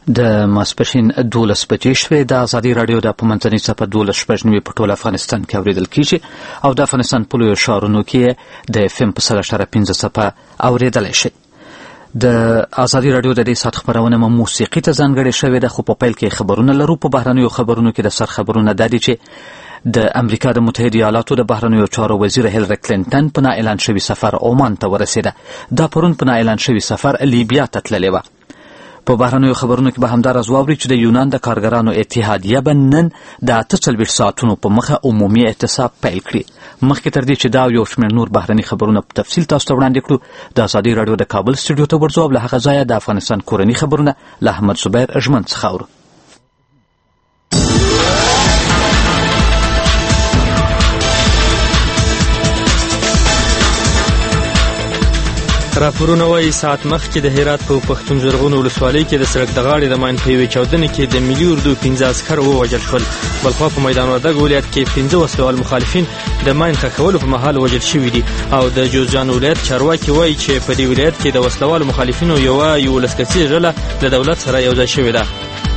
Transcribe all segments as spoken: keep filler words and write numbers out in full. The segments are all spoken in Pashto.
د ماسپښین دولس بجې شوې. د ازادي راډیو د په منځنۍ څپه دولس شپږ نوي په ټول افغانستان کې اورېدل کېږي او د افغانستان په لویو ښارونو کې د اف ام په سل اشاره پنځه څپه اورېدلی شئ. د ازادي راډیو د دې ساعت خپرونه مو موسیقي ته ځانګړې شوې ده، خو په پیل کې خبرونه لرو. په بهرنیو خبرونو کې د سر خبرونه دا دي چې د امریکا د متحده ایالاتو د بهرنیو چارو وزیر هیلری کلینټن په نااعلان شوي سفر عمان ته ورسېده. دا پرون په نااعلان شوي سفر لیبیا ته تللې وه. په بهرنیو خبرونو کې به همداراز واورئ چې د یونان د کارګرانو اتحادیه به نن د اته څلوېښت ساعتونو په مخه عمومي اعتصاب پیل کړي. مخکې تر دې چې دا یو شمېر نور بهرني خبرونه په تفصیل تاسو ته وړاندې کړو، د ازادي راډیو د کابل سټوډیو ته ورځو او له هغه ځایه د افغانستان کورني خبرونه له احمد زبیر اژمن څخه اورو. راپورونه وایي ساعت مخکې د هرات په پښتون زرغون ولسوالۍ کې د سړک د غاړې د ماین په یوې چاودنې کې د ملي اردو پنځه عسکر ووژل شول. بلخوا په میدان وردګ ولایت کې پنځه وسلوال مخالفین د ماین ښخولو په مهال وژل شوي دي او د جوزجان ولایت چارواکي وایي چې په دې ولایت کې د وسلوالو مخالفینو یوه یولس کسیزه ډله له دولت سره یوځای شوې ده.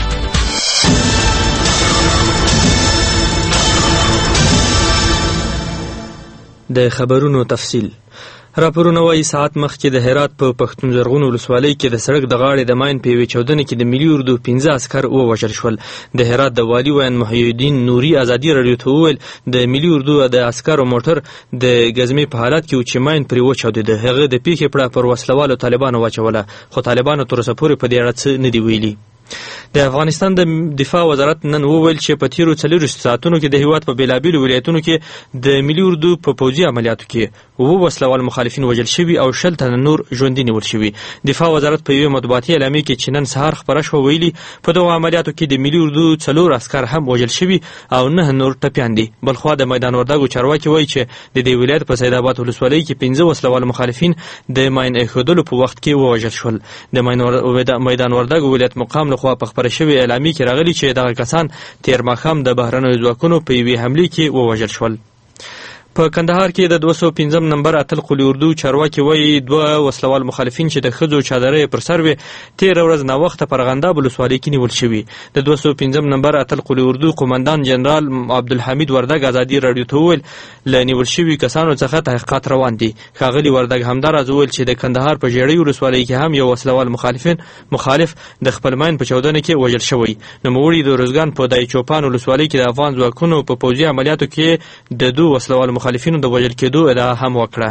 د خبرونو تفصیل. راپورونه وایي ساعت مخکې د هرات په پښتون زرغون ولسوالۍ کې د سړک د غاړې د ماین په یوې چاودنې کې د ملي اردو پنځه عسکر ووژل شول. د هرات د والي ویان محی الدین نوري ازادي راډیو ته وویل د ملي اردو د عسکرو موټر د ګزمې په حالت کې و چې ماین پرې وچاودېده. هغه د پیښې پړه پر وسلوالو طالبانو واچوله، خو طالبانو تر اوسه پورې په دې اړه څه نه دي ویلي. د افغانستان د دفاع وزارت نن وویل چې په تیرو څلوېښتو ساعتونو کې د هیواد په بېلابېلو ولایتونو کې د ملي اردو په پوځي عملیاتو کې اووه وسلوال مخالفین وژل شوي او شل تنه نور ژوندي نیول شوي. دفاع وزارت په یوې مطبوعاتي اعلامیه کې چې نن سهار خپره شوه ویلي په دغو عملیاتو کې د ملي اردو څلور عسکر هم وژل شوي او نه نور ټپیان دي. بلخوا د میدان وردګو چارواکي وایي چې د دې ولایت په سید آباد ولسوالۍ کې پنځه وسلوال مخالفین د ماین ایښودلو په وخت کې ووژل شول. د میدان وردګو ولایت مقام لخوا په خپره شوې اعلامیه کې راغلي چې دغه کسان تېر ماښام د بهرنیو ځواکونو په یوې حملې کې ووژل شول. په کندهار کې د دوه سوه پنځم نمبر اتل قلي اردو چارواکي وایي دوه وسلوال مخالفین چې د ښځو چادرۍ پر سر وې تېره ورځ ناوخته په ارغنداب ولسوالۍ کې نیول شوي. د دوه سوه پنځم نمبر اتل قلي اردو قمندان جنرال عبدالحمید وردګ ازادي راډیو ته وویل له نیول شوي کسانو څخه تحقیقات روان دي. ښاغلي وردګ همداراز وویل چې د کندهار په ژیړۍ ولسوالۍ کې هم یو وسلوال مخالفین مخالف د خپل ماین په چاودنه کې وژل شوی. نوموړي د روزګان په دای چوپان ولسوالۍ کې د افغان ځواکونو په پوځي عملیاتو کې د دوه وسلوال مخالفینو د وژل کېدو ادعا هم وکړه.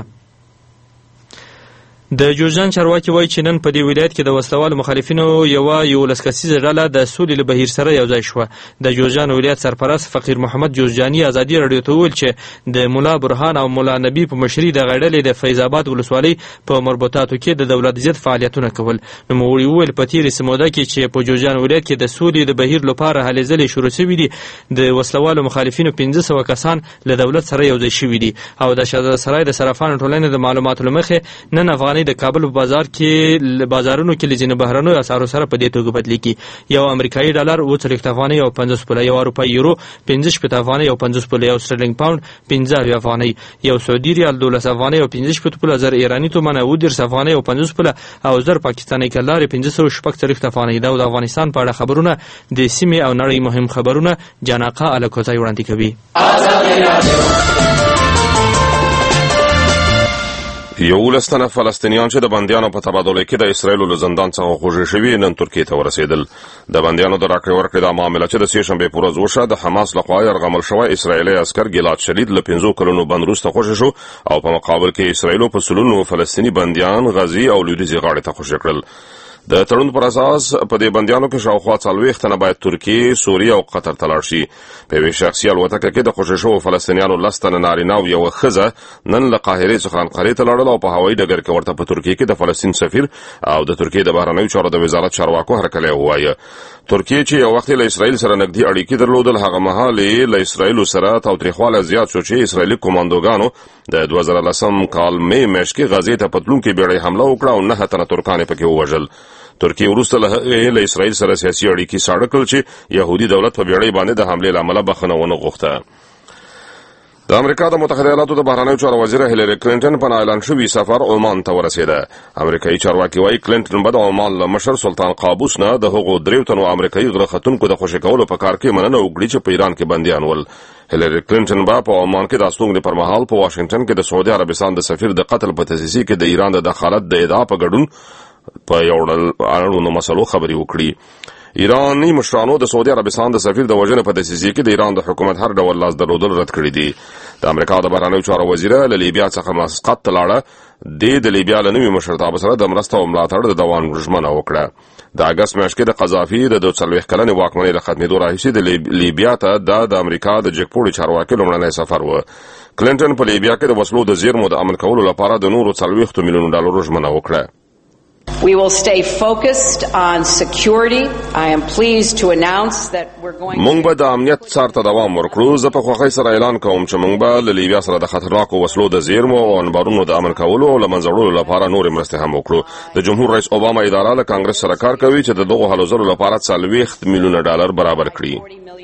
د جوزجان چارواکي وایي چې نن په دې ولایت کې د وسلوالو مخالفینو یوه یولس کسیزه ډله د سولې له بهیر سره یوځای شوه. د جوزجان ولایت سرپرست فقیر محمد جوزجاني ازادي راډیو ته وویل چې د ملا برهان او ملا نبي په مشرۍ دغه ډلې د فیض آباد ولسوالۍ په مربوطاتو کې د دولت ضد فعالیتونه کول. نوموړي وویل په تېرې سموده کې چې په جوزجان ولایت کې د سولې د بهیر لپاره هلې ځلې شروع شوي دي د وسلوالو مخالفینو پنځه سوه کسان له دولت سره یوځای شوي دي او د شهزاده سرای د صرافانو ټولنې د معلوماتو له مخې نن افغانۍ د کابل په بازار کې بازارونو کې له ځینو بهرنیو اسعارو سره په دې توګه بدلېږي. یو امریکایي ډالر اووه څلوېښت افغانۍ او پنځوس پوله، یو اروپایي یورو پنځه شپېته افغانۍ او پنځوس پوله، یو سټرلینګ پاونډ پنځه اویا افغانۍ، یو سعودي ریال دولس افغانۍ او پنځه شپېته پوله، زر ایراني تومن اووه دېرش افغانۍ او پنځوس پوله او زر پاکستاني کلدارې پنځه سوه شپږ څلوېښت افغانۍ. دا د افغانستان په اړه خبرونه د سیمې او نړۍ مهم خبرونه جانقه الکوزی وړاندې کوي. یولس تنه فلسطینیان چې د بندیانو په تبادله کې د اسرایلو له زندان څخه خوشي شوي نن ترکیې ته ورسېدل. د بندیانو د راکړې ورکړې دا معامله چې د سې شنبې په ورځ وشوه د حماس لخوا یرغمل شوی اسرایلي عسکر ګیلاد شدید له پنځو کلونو بند وروسته خوشي شو او په مقابل کې اسرایلو په سلونو فلسطیني بندیان غزې او لویدیځې غاړې ته خوشي کړل. د تړون پر اساس په دې بندیانو کې شاوخوا څلوېښت تنه باید ترکیې، سوریه او قطر ته لاړ شي. په یوې شخصي الوتکه کې د خوشي شوو فلسطینیانو لس تنه نارینه او یوه ښځه نن له قاهرې څخه انقرې ته لاړل او په هوایي ډګر کې ورته په ترکیې کې د فلسطین سفیر او د ترکیې د بهرنیو چارو د وزارت چارواکو هرکلی ووایه. ترکیې چې یو وخت له اسرایل سره نږدې اړیکې درلودل هغه مهال له اسرایل سره تاوتریخوالی زیات شو چې اسرایلي کمانډوګانو د دوه زره لسم کال مې میاشت کې غزې ته پتلونکې بیړۍ حمله وکړه او نهه تنه ترکان یې پکې ووژل. ترکیه وروسته له اسرائیل سره سیاسي اړیکې ساړه کړل چې یهودي دولت په بیړۍ باندې د حملې له امله بخښنه ونه غوښته. د امریکا د متحده ایالاتو د بهرنیو چارو وزیر هیلری کلینټن په اعلان شوی سفر عمان ته ورسېده. امریکایي چارواکي وايي کلینټن به د عمان له مشر سلطان قابوس نه د هغو دریو تنو امریکایي غره ختونکو د خوشي کولو په کار کې مننه وکړي چې په ایران کې بندیان ول. هیلری کلینټن به په عمان کې د استوګنې پر مهال په واشنگټن کې د سعودي عربستان د سفیر د قتل په تاسیس کې د ایران د دخالت د ادعا په ګډون په یو اړوندو مسلو خبرې وکړي. ایرانی مشرانو د سعودي عربستان د سفیر د وژنې په دسیسې کې د ایران د حکومت هر ډول لاس درلودل رد کړی دي. د امریکا د بهرنیو چارو وزیر له لیبیا څخه مسقط ته لاړه. د لیبیا له نوي مشرتابه سره د مرسته او ملاتړ د دوام ژمنه وکړه. د اګست میاشت کې د قذافي د دوه څلوېښت کلنې واکمنۍ له ختمېدو راهیسې د لیبیا ته د امریکا د جګپوړي چارواکي لومړنی سفر و. کلینټن په لیبیا کې د وسلو د زیرمو د امن کولو لپاره د نورو څلوېښتو میلیونو ډالرو ژمنه وکړه. We will stay focused on security. I am pleased to announce that we're going مونږ به د امنیت څار ته دوام ورکړو. زه په خوښۍ سره اعلان کوم چې مونږ به له لیبیا سره د خطرناکو وسلو د زیرمو او انبارونو د امن کولو او له منځه وړلو لپاره نورې مرستې هم وکړو. د جمهور رئیس اوباما اداره له کانګرس سره کار کوي چې د دغو هلو ځلو لپاره څلوېښت میلیونه ډالر برابر کړي.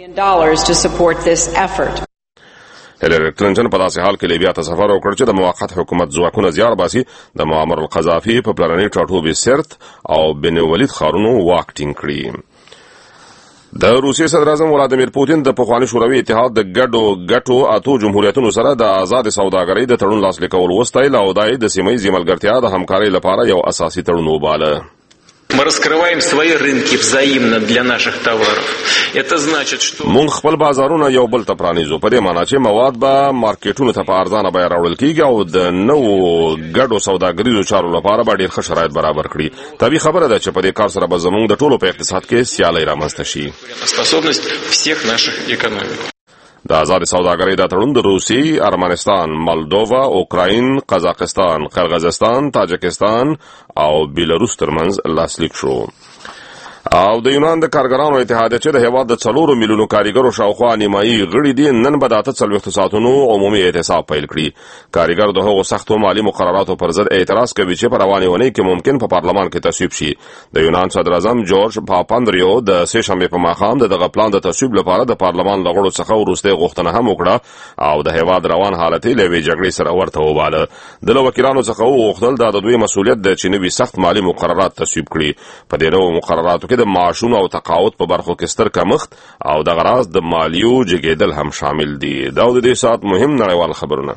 هیلری کلینټن په داسې حال کې لیبیا ته سفر وکړ چې د موقت حکومت ځواکونه زیار باسي د معمر القذافي په پلاني ټاټوبي سرت او بن ولید ښارونو واک ټینګ کړي. د روسیې صدر اعظم ولادیمیر پوتین د پخواني شوروي اتحاد د ګډو ګټو اتو جمهوریتونو سره د آزاد سوداګرۍ د تړون لاسلیک کول وستایل او دای د سیمه‌ییزې ملګرتیا د همکارۍ لپاره یو اساسي تړون وباله. Мы раскрываем свои рынки взаимно для наших товаров. Это значит, что مونږ خپل بازارونه یو بل ته پرانیزو. په دې معنی چې مواد به مارکیټونو ته په ارزانه بیه راوړل کیږي او د نوو ګډو سوداګریزو چارو لپاره به ډېر ښه شرایط برابر کړي. طبیعي خبره ده چې په دې کار سره به زموږ د ټولو په اقتصاد کې سیالي رامنځته شي. способность всех наших экономик. د آزاد سوداګرۍ د تړون د روسي، ارمنستان، مالدووا، اوکراین، قزاقستان، قرغیزستان، تاجکستان او بیلاروس ترمنځ لاسلیک شو. او د یونان د کارګرانو اتحادیه چې د هیواد د څلورو میلیونو کارګرو شاوخوا نیمایي غړي دي نن به د اته څلوېښتو ساعتونو عمومي اعتصاب پیل کړي. کارګر د هغو سختو مالي مقرراتو پر ضد اعتراض کوي چې په روانې اونۍ کې ممکن په پارلمان کې تصویب شي. د یونان صدر اعظم جورج پاپاندریو د سې شنبې په ماښام د دغه پلان د تصویب لپاره د پارلمان له غړو څخه وروستۍ غوښتنه هم وکړه او د هیواد روان حالت یې له یوې جګړې سره ورته وباله. د له وکیلانو څخه وغوښتل دا د دوی مسؤلیت دی چې نوي سخت مالي مقررات تصویب کړي. په دې نوو مقرراتو کې د معاشونو او تقاعد په برخو کې ستر کمښت او د غراض د مالیو جګېدل هم شامل دي. دا د دې ساعت مهم نړیوال خبرونه.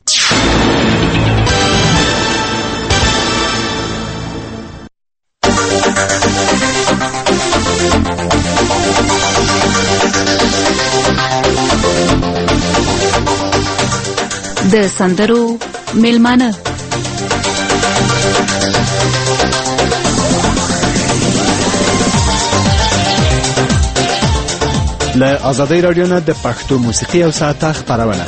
د سندرو میلمانه له آزادۍ راډیو نه د پښتو موسیقي او ساعته خپرونه.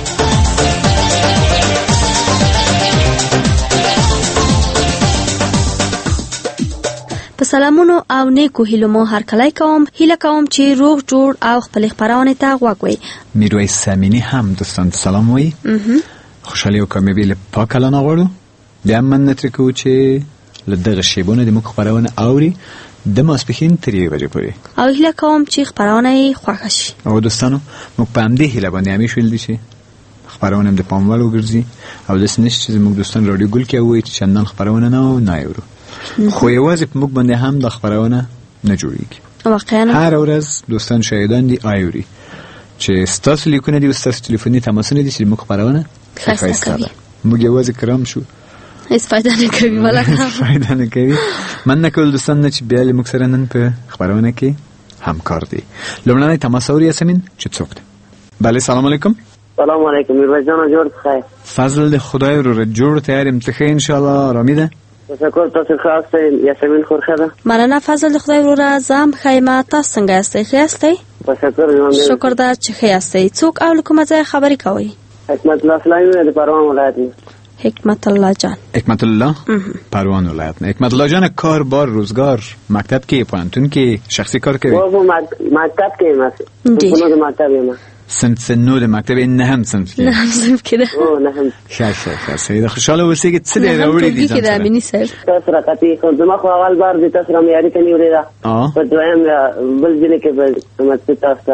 په سلامونو او نیکو هیلو مو هرکلی کوم. هیله کوم چې روغ جوړ او خپل خبرونه ته غوږ وئ. میرویس سامینی هم دوستان سلام وایي. خوشحالي او کامیابي له پاک الله غواړو. بیا مننه ترې کوو چې له دغه شیبونه د موږ خبرونه اوري د ماسپښین تر یوې بجې پورې. او هیله کوم چې خبرونه یې خوښه شي. او دوستانو موږ په همدې هیله باندې همیش ویل دي چې خبرونه هم د پام وړ وګرځي او داسې نشي چې زموږ دوستان راډیو ګل کې وایي چې چندان خبرونه نه نه اورو. خو یوازې په موږ باندې هم د خبرونه نه جوړیږي. واقعا هر ورځ دوستان شاهدان دي اوري چې ستاسو لیکونه دي او ستاسو ټلیفوني تماسونه دي چې موږ خبرونه ښایسته کوي. موږ یوازې کرام شو هیڅ فایده نه کوي ولا فایده نه کوي. مننه کول دوستان نه چې بیا له موږ سره نن په خبرونه کې همکار دي. لومړنی تماس اوري یاسمین چې څوک ده؟ بله سلام علیکم. سلام علیکم میرویس جان جوړ خیر. فضل د خدای رو جوړ تیار امتخې ان شاء الله آرامی ده. تشکر تاسو خاصه یاسمین خورخه. مننه فضل د خدای وروره زم خیمه تاسو څنګه یاستئ؟ ښه یاستئ؟ تشکر. شکر ده چې ښه یاستئ. څوک او له کومه ځایه خبرې کوئ؟ حکمت الله سلایمی د پروان ولایت نه. حکمت الله جان. حکمت الله پروان ولایت نه. حکمت الله جان کار بار روزگار مکتب کې پوهنتون کې شخصي کار کوي؟ او مکتب کې ما په مکتب ما صنف نو د مکتب نهم صنف کې نهم صنف کې ده. او نهم ښه ښه سید خوشاله اوسئ چې څه دی راوړی دي ځان سره امینی صاحب. تاسو راکتی خو زما خو اول بار د تاسو را معیاري کني وریدا په دویم بل ځل کې به سمت تاسو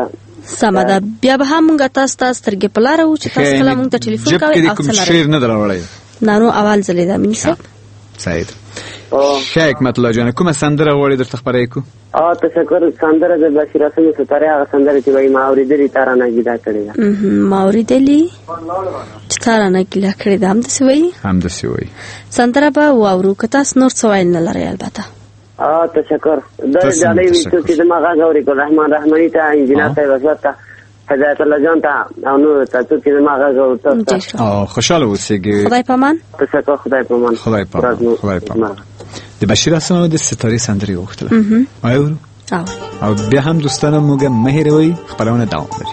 سمه ده بیا به هم موږ تاسو ته سترګې په لاره و چې تاسو کله موږ ته ټلیفون کوئ او څه شعر نه دراوړی نه نو اول ځلې ده مینې صاحب سعید ښه حکمت الله جان کومه سندره غواړې درته خپره کړو؟ اه تشکر. سندره د بشیر حسن ستاره هغه سندره چې وایي ما اورېدلې تا رانه ګیله کړې ده. ما اورېدلې چې تا رانه ګیله کړې ده همداسې وایي همداسې وایي. سندره به واورو که تاسو نور څه ویل نه لرئ البته. اه تشکر. دا ډالۍ وي چې زما غږ اوري ګل رحمان رحماني ته انجینر صاحب حضرت ته هدایت الله جان ته او نو تاسو چې زما غږ اورته اه خوشاله اوسئ. خدای پامان. تشکر. خدای پامان. خدای پامان. خدای پامان. د بشیر حسن د ستارې سندرې وغوښتله. آیا او بیا هم دوستانو موږ مه هېروئ خپرونه دوام لري.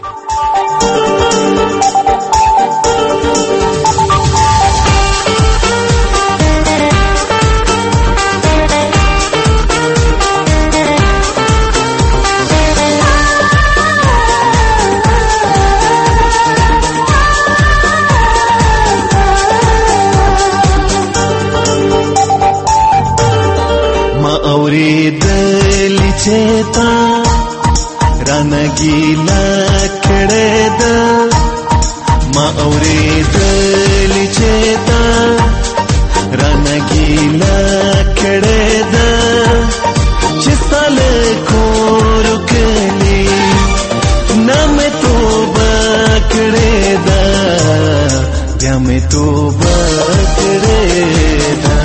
اوریدلی چې تا رانه ګیله کړې ده ما اوریدلی چې تا رانه ګیله کړې ده چې ستا له کور کلي نه مې توبه کړې ده بیا مې توبه کړې ده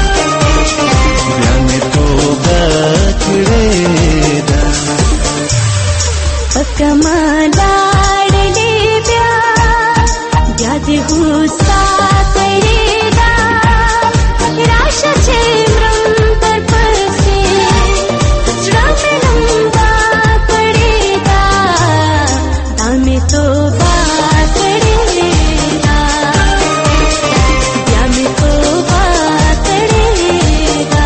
कमला डले प्या याद हो सातरेदा राशा छे मृम पर परसे जड़ा में लंबा पड़ेगा दामे तो बात करेगा या में तो बात करेगा.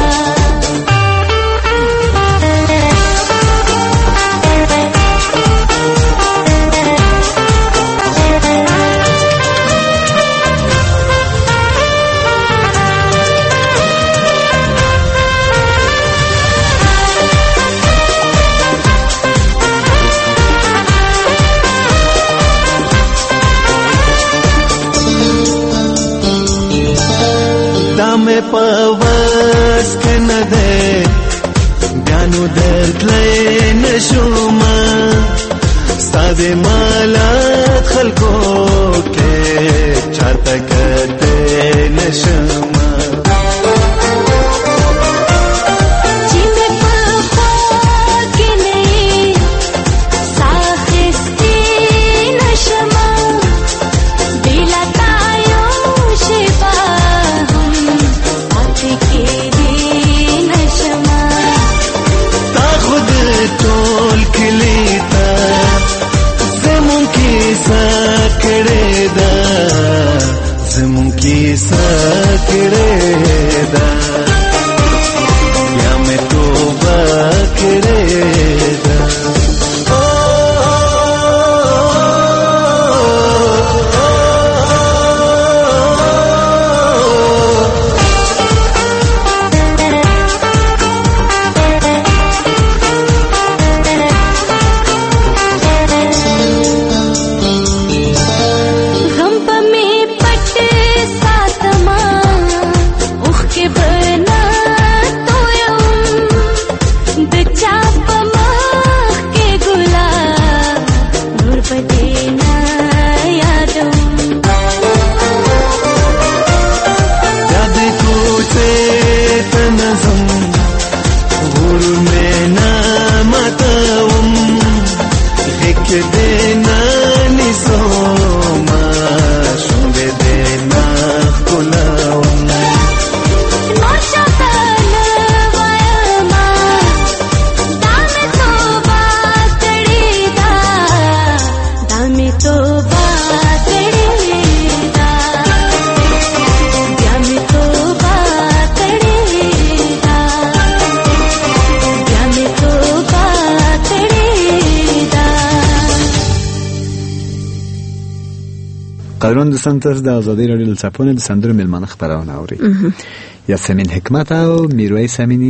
دامه پاوس کنه ده بیانو درتلی نشوما ساده مالات خلقو که چاته کده نشوما قدران دوستان تاسو د آزادۍ راډیو له چاپونه د سندرو میلمانه خپرونه اورئ. یاسمین حکمت او میرویس امینی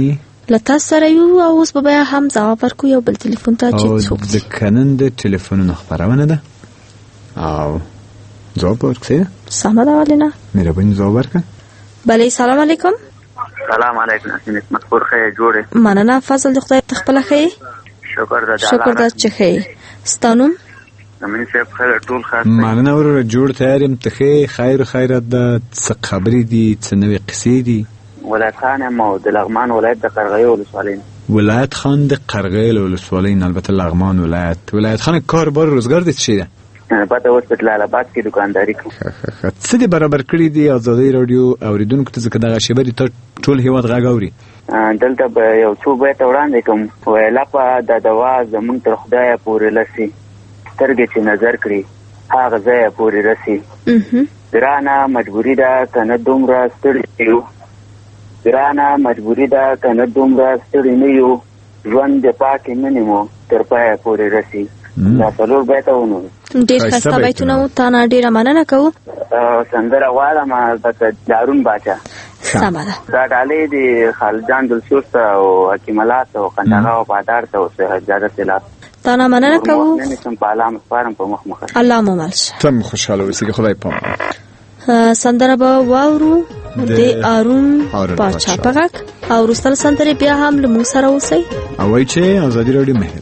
لته سره یو او اوس به بیا هم ځواب ورکو یو بل ټلیفون ته چې څوک د کنن د ټلیفونونو خبرونه ده او ځواب ورکړئ. سمه ده ولینا مهرباني ځواب ورکړه. بله سلام علیکم. سلام علیکم نسمت خور خیر جوړه. مننه فضل د خدای تخپل خیر. شکر ده شکر ده چې خیر. ستانم امین صاحب خیر ټول خاص. مننه ور جوړ تیار يم ته خیر خیرت ده. څه خبرې دي څه نوې قصې دي؟ ولایت خان مو د لغمان ولایت د قرغې ولسوالۍ. ولایت خان د قرغې ولسوالۍ البته لغمان ولایت. ولایت خان کار بار روزګار دي څه ده؟ پته اوس په جلال آباد کې دکانداري کوم. څه دي برابر کړی دي آزادۍ رادیو اوریدونکو ته ځکه دغه شیبه دي ته ټول هیواد غږ اوري. دلته به یو څو بیت وړاندې کوم. ویلا په د دوا زمونږ تر خدای پورې لسی سترګې چې نظر کړي هغه ځای پورې رسی. ګرانه مجبوری ده کنه دومره ستړي یو. ګرانه مجبوری ده کنه دومره ستړي نه یو. ژوند د پاکې مینې مو تر پایه پورې رسی. دا څلور بیته ونو ډېر ښایسته بیتونه وو. تا نه ډېره مننه کوو. سندره غواړم البته دارون باچا. سمه ده. دا ډالۍ دي خالجان دلسوز ته او حکیمالات او قندهار او بادار ته او سهجاده سلاب. تا نه مننه کوو. نن سم په علام سپارم په مخ مخ. الله مو مل شه. تم خوشاله اوسئ. خدای پام. سندره به واورو د ارون باچا په غږ او وروسته سندره بیا هم له موږ سره اوسئ. او وایي چې ازادي رادیو مهر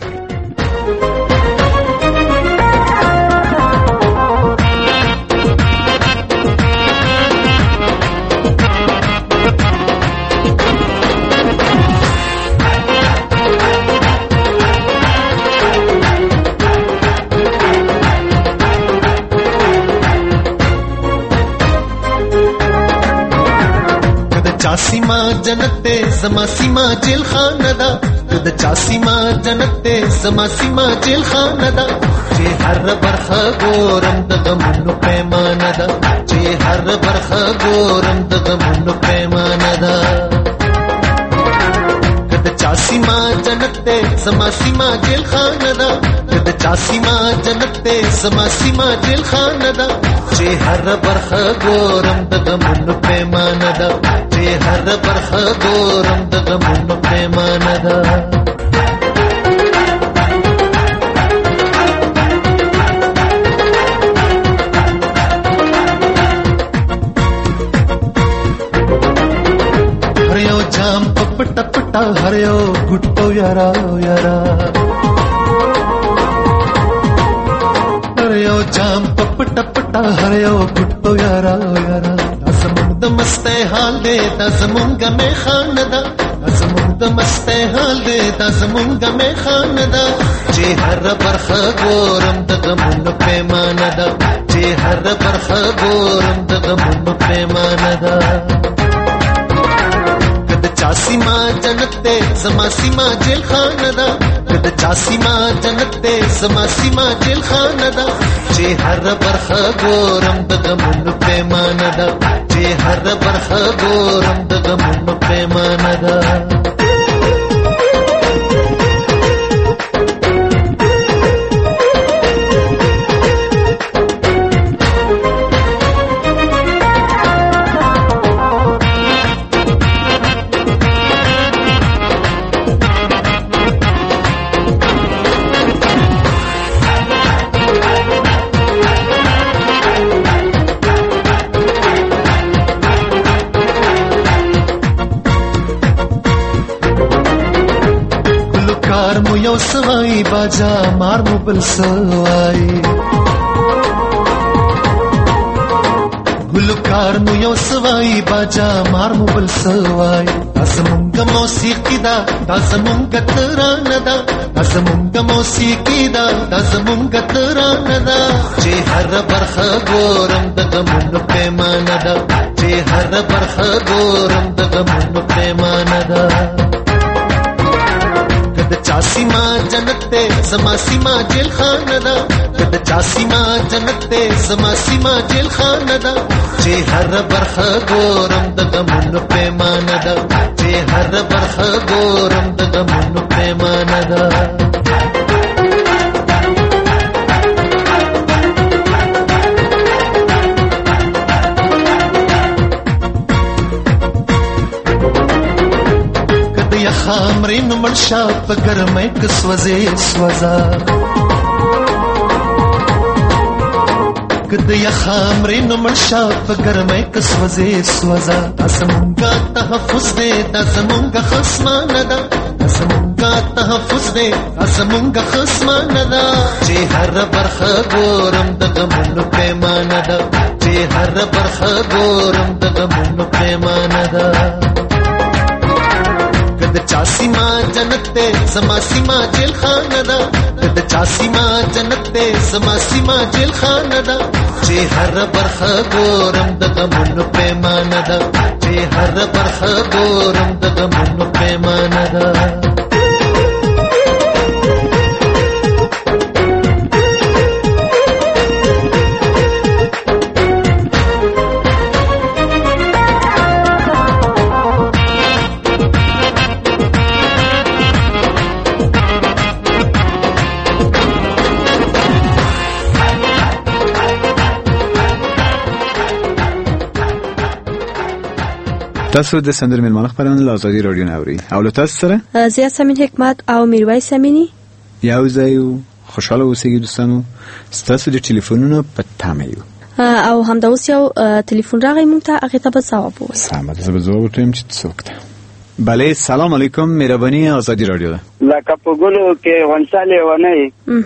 चासीमा जनते समा सीमा जेल खाना दा د चासीमा जनते समा सीमा जेल खाना दा چې هر برخه ګورم د غمونو پیمانه ده چې هر برخه ګورم د غمونو پیمانه ده د चासीमा जनते समा सीमा जेल खाना दा د चासीमा जनते समा सीमा जेल खाना दा چې هر برخه ګورم د غمونو پیمانه ده چې هر برخه ګورم د غمونو پیمانه ده هر یو جام پټ پټ هر یو ګټو یارا یارا هر یو جام پټ پټ هر یو ګټو یارا یارا زمونږ د مسته حال دې د زمونږ مې خان ده زمونږ د مسته حال دې د زمونږ مې خان ده چې هر برخه ګورم د غمونو پیمانه ده چې هر برخه ګورم د غمونو پیمانه ده د चासीमा जनते समा सीमा जेल खाना दा د चासीमा जनते समा सीमा जेल खाना दा چې هر برخه ګورم د غمونو پیمانه ده چې هر برخه ګورم د غمونو پیمانه ده یو سوای باجا مار مو بل سوای ګلکار مو یو سوای باجا مار مو بل سوای زمونږ موسیقي دا د زمونږ ترانه دا زمونږ موسیقي دا د زمونږ ترانه دا چې هر برخه ګورم د غمونو پیمانه دا چې هر برخه ګورم د غمونو پیمانه دا चासीमा जनते समा सीमा जेल खाना दा د चासीमा जनते समा सीमा जेल खाना दा چې هر برخه ګورم د غمونو پیمانه ده چې هر برخه ګورم د غمونو پیمانه ده مرین مړشا په ګرمۍ کې سوځې سوځا کد یخا مرین مړشا په ګرمۍ کې سوځې سوځا اسمنګا تحفظ دې د زمونږ خصمانه ده اسمنګا تحفظ دې اسمنګ خصمانه ده چې هر برخه ګورم د غمونو پیمانه ده چې هر برخه ګورم د غمونو پیمانه ده کد چاسی ما جنت دې سما سیما جیل خانه ده کد چاسی ما جنت دې سما سیما جیل خانه ده چې هر برخه ګورم د غمونو پیمانه ده چې هر برخه ګورم د غمونو پیمانه ده تاسو د سندر ملمانه خبرونه له ازادي رادیو نه اوري او له تاسو سره زیات سمین حکمت او میرویس امینی یو ځای خوشاله اوسئ دوستانو تاسو د ټلیفونونو په تمه یو او همدا اوس یو ټلیفون راغی مونږ ته هغه ته به ځواب ووایو سلام زه به ځواب ورکړم چې څوک ده بله سلام علیکم مهرباني ازادي رادیو ده لکه په ګلو کې غونچالې ونی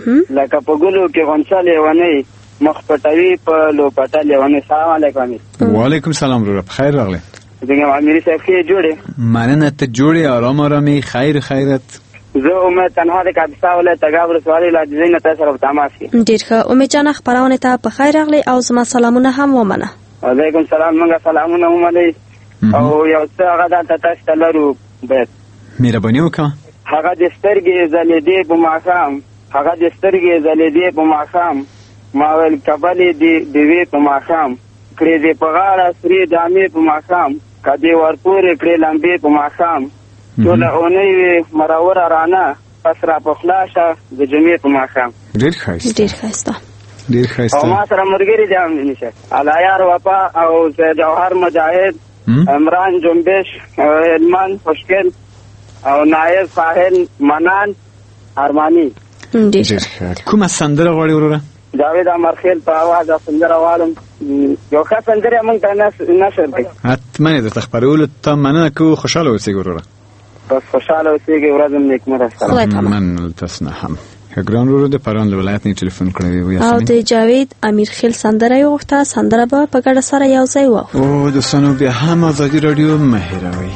لکه په ګلو کې غونچالې ونی مخ پټوي په لو پټالې ونی سلام علیکم وعلیکم سلام ورو بخیر راغلی څنګه امیر صاحب کې جوړه مننه ته جوړه آرام آرامي خیر خیرت زه امید تنها د کاپیسا ولایت تګابر سوالي لا دینه تاسو سره تماس کی ډیر ښه امید جان خبرونه ته په خیر راغلی او زما سلامونه هم ومنه وعلیکم سلام منګه سلامونه ومنئ او یو څه هغه د تاسو ته لرو به مهرباني وکړه هغه د سترګې زلیدې په ماښام هغه د سترګې زلیدې په ماښام ما ول کبلې دی دی په ماښام کړې دې په غاړه سری دامې په ماښام کدی ورپورې کړې لمبې په ماښام ټول اونۍ مرور رانه پس را په خلاصه د جمعې په ماښام ډیر ښایسته ډیر ښایسته ډیر ښایسته او ما سره مرګري دي هم نشه علایار وفا او جوهر مجاهد عمران جنبش علمان خوشگل او نایب ساحل منان ارمانی ډیر کومه سندره غواړي وروره جاوید امرخیل په आवाज سندره والم یو ښه سندره مونږ ته نشر دی حتما د تخبرولو ته مننه کو خوشاله اوسئ وروره بس خوشاله اوسئ ورځم نیکمرغه سلام من تاسو نه هم ګران وروره د پران ولایت نه ټلیفون کړی و او د جاوید امیرخیل سندره یو وخته سندره به په ګډه سره یو ځای و او د سنو بیا هم ازادي رادیو مهروي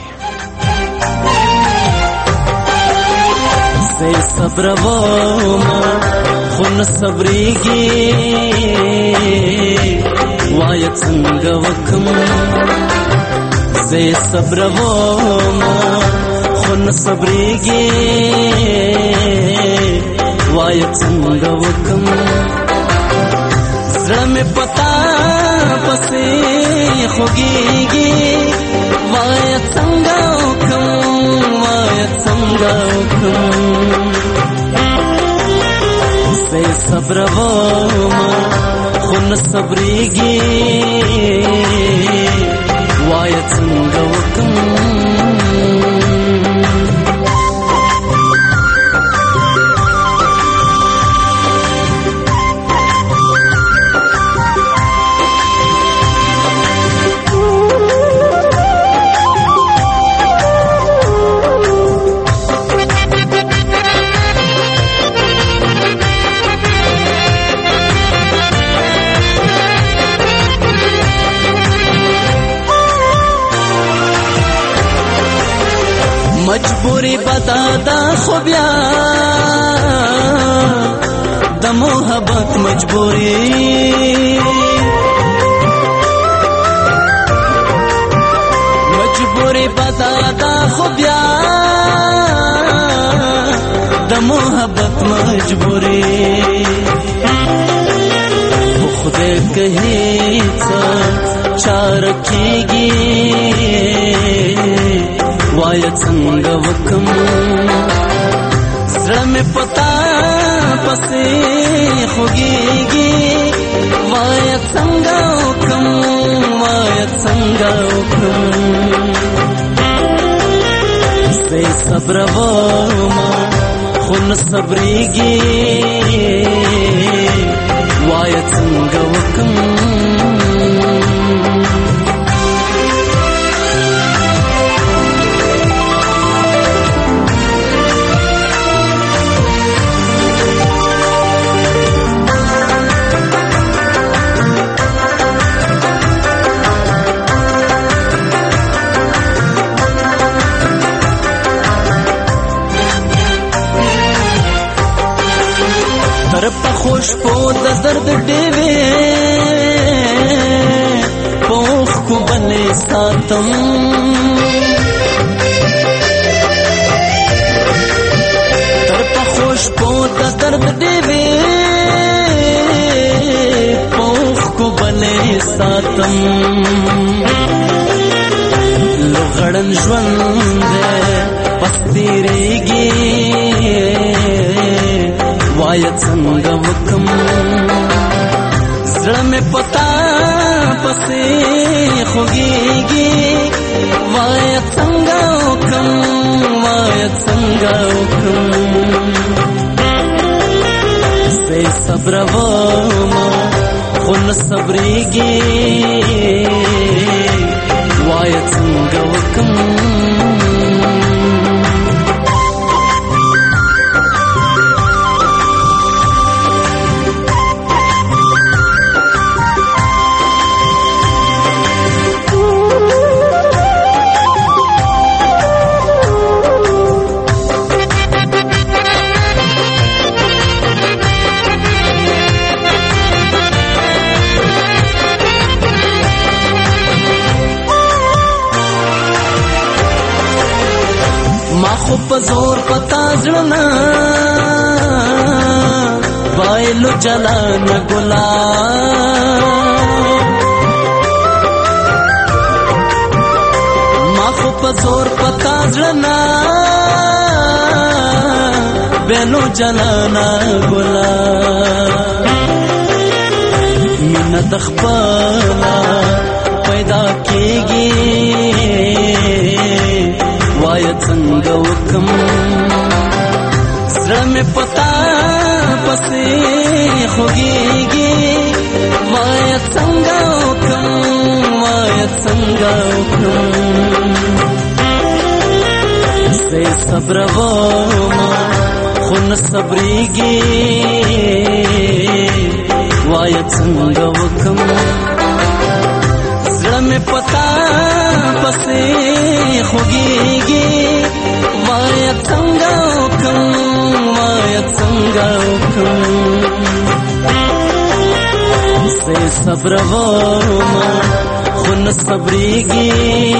زه صبر وم خو نه صبرېږي وایه څنګه وکم زه صبر وم خو نه صبرېږي وایه څنګه وکم زړه مې پتا پسې خوږېږي وایه څنګه وکم وایه څنګه وکم زه صبر وم خو نه صبرېږي وایه څنګه وکم مجبوری بدادا خو بیا د محبت مجبوری مجبوری بدادا خو بیا د محبت مجبوری خدای کہی څه چار کیږي وایه څنګه وکم زړه مې پتا پسې خوږېږي وایه څنګه وکم وایه څنګه وکم سي صبر وما خون صبريږي وای څنګه وکم خوش په د درد ډېوې پوخ کو بلې ساتم تر په خوش په د درد ډېوې پوخ کو بلې ساتم لغړن ژوند پس تیریږي وای څنګه وکم زړه مې پتا پسې خوږيږي وای څنګه وکم وای څنګه وکم سي صبر وما خون صبريږي وای څنګه وکم زور پتا زړه وایلو جلان ګلا ما خو په زور پتا زړه وایلو جلان ګلا مینه د خپل پیدا کیږي وای څنګه وکم زړه مې پتا پسې خوږيږي وای څنګه وکم وای څنګه وکم سي صبر وما خون صبريږي وای څنګه وکم زړه مې پتا پسې خوږيږي وای څنګه وکم وای څنګه وکم سي صبر وما خون صبريږي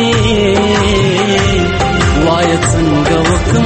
وای څنګه وکم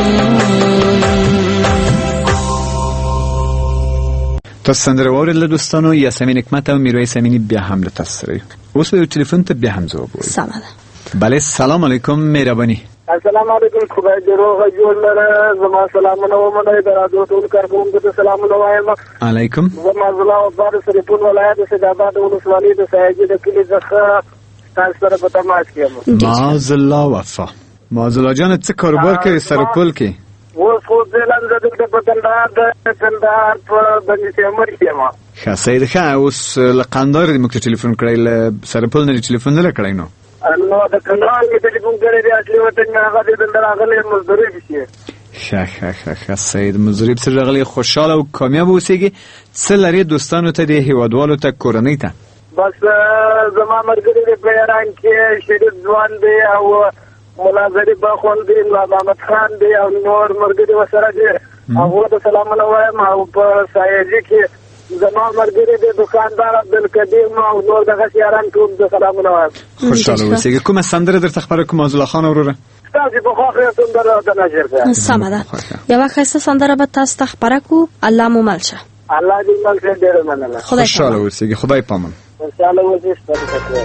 تاسو سندره واورېدله دوستانو. یاسمین حکمت او میرویس امینی بیا هم له تاسو سره یو. اوس به تلیفون ته بیا هم ځواب وایو. سلام ده. بله سلام علیکم مهرباني. السلام علیکم خدای دې روغ جوړ لره. زما سلامونه ومنئ. د راډیو ټول کارکوونکو ته سلامونه وایم. علیکم. زما زړه عباد سرپور ولایت د سیدآباد ولسوالۍ د سایجي د کلي څخه تاسو سره په تماس کې یم. معاذالله وفا. معاذالله جان څه کاروبار کوي سرپل کې؟ اوس خو ځلان زه دلته په کندهار د کندهار په بندي سیمر کې یم. ښه سید ښه. اوس له قندهار دې موږ ته ټلیفون کړی، له سرپل نه دې ټلیفون نه کړی؟ نو نو د کندهار کې ټلیفون کړی دی. اصلي وطن مې هغه دې دلته راغلی مزدوري شي. ښه ښه ښه ښه سید مزدوري پسې راغلی. خوشحاله او کامیاب اوسېږي. څه لرې دوستانو ته، دې هېوادوالو ته، کورنۍ ته؟ بس زما ملګري دی په ایران کې شریف ځوان دی او مولا ظریف باخوند دی، محمد خان دی او نور ملګري ورسره دي. هغو ته سلامونه وایم. او په سایجي کې زما ملګري دی دکاندار عبدالقدیم او نور دغسې یاران ټول ته سلامونه وایم. خوشحاله اوسېږي. کومه سندره درته خبره کوم معاذالله خان وروره؟ تاسې په خوښه سندره د نشر ده. سمه ده. یوه ښایسته سندره به تاسو ته خپره کړو. الله مو مل شه. الله دې مل شه. ډېره مننه. خوشحاله اوسېږي. خدای پامان. خوشحاله اوسې. ستاسو شکر.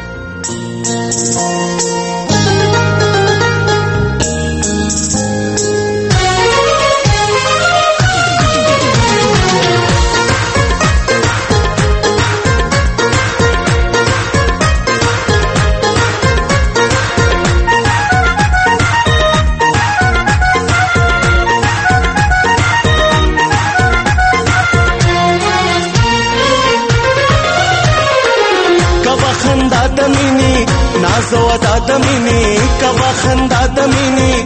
نازو ادا د مینې کوا خندا د مینې